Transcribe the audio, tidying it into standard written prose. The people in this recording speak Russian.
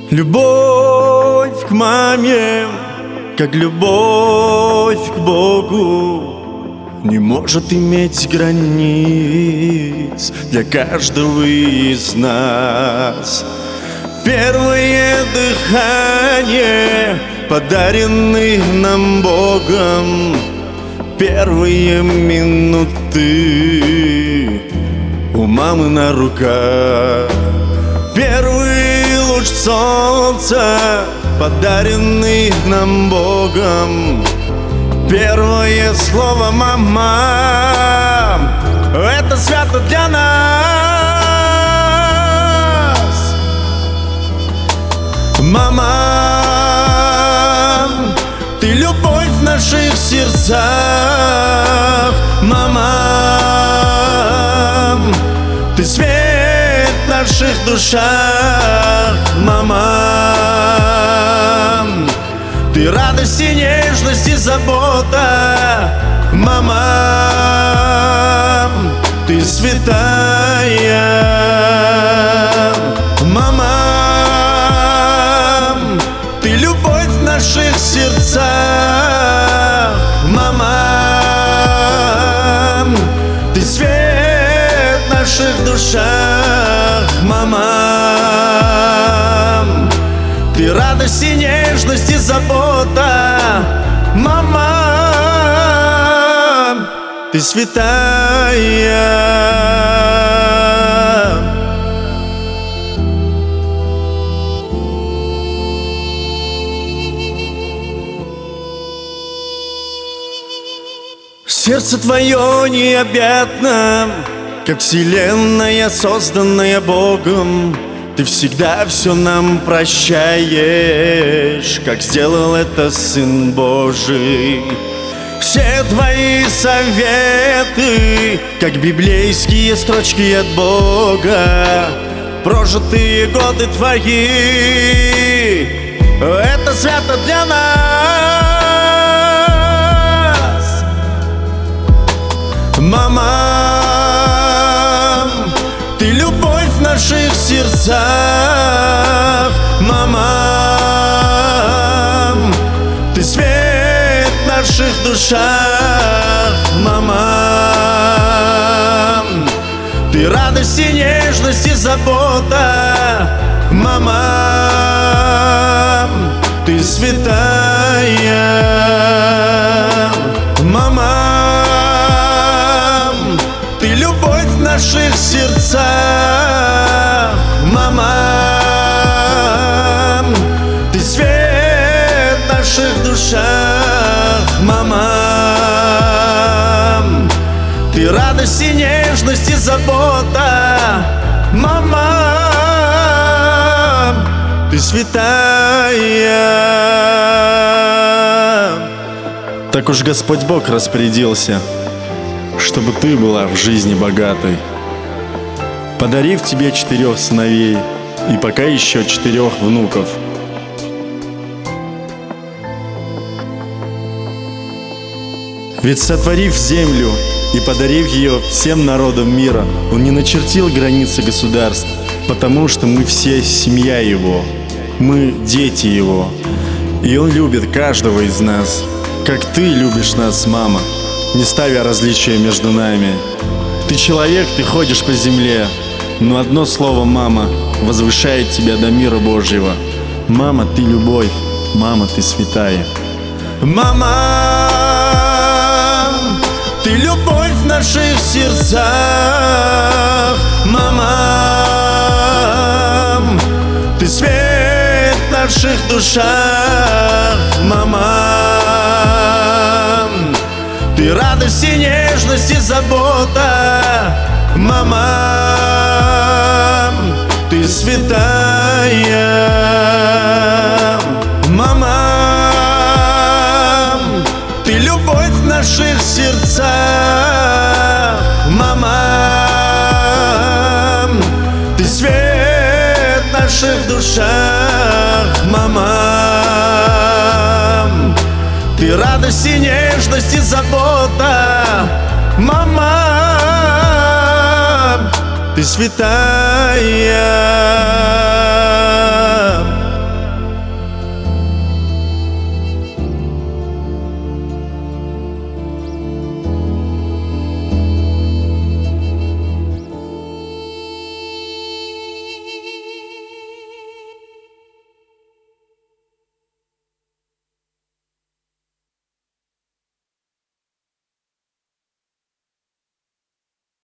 Любовь к маме, как любовь к Богу, не может иметь границ для каждого из нас. Первое дыхание, подаренное нам Богом, первые минуты у мамы на руках. Первый луч солнца, подаренный нам Богом, первое слово «мама» — это свято для нас. Мама, ты любовь в наших сердцах. Мама, ты свет в наших душах. Мама, ты радость и нежность и забота. Мама, ты святая. Мама, ты любовь в наших сердцах. Мама, ты свет в наших душах. Мама, ты радость и нежность и забота. Мама, ты святая. Сердце твое необъятно, как вселенная, созданная Богом. Ты всегда все нам прощаешь, как сделал это Сын Божий. Все твои советы, как библейские строчки от Бога. Прожитые годы твои — это свято для нас. Мама, ты любовь в наших сердцах. Мама, ты свет в наших душах. Мама, ты радость и нежность и забота. Мама, ты святая. Мама, ты любовь в наших сердцах. Мама, ты свет в наших душах. Мама, ты радость и нежность и забота. Мама, ты святая. Так уж Господь Бог распорядился, чтобы ты была в жизни богатой, подарив тебе 4 сыновей и пока еще 4 внуков. Ведь сотворив землю и подарив ее всем народам мира, Он не начертил границы государств, потому что мы все семья Его, мы дети Его, и Он любит каждого из нас, как ты любишь нас, мама, не ставя различия между нами. Ты человек, ты ходишь по земле, но одно слово «мама» возвышает тебя до мира Божьего. Мама, ты любовь, мама, ты святая. Мама, ты любовь в наших сердцах. Мама, ты свет в наших душах. Мама, ты радость и нежность и забота. Мама, ты святая. Мама, ты любовь в наших сердцах. Мама, ты свет в наших душах. Мама, ты радость и нежность и забота. Мама, ты святая.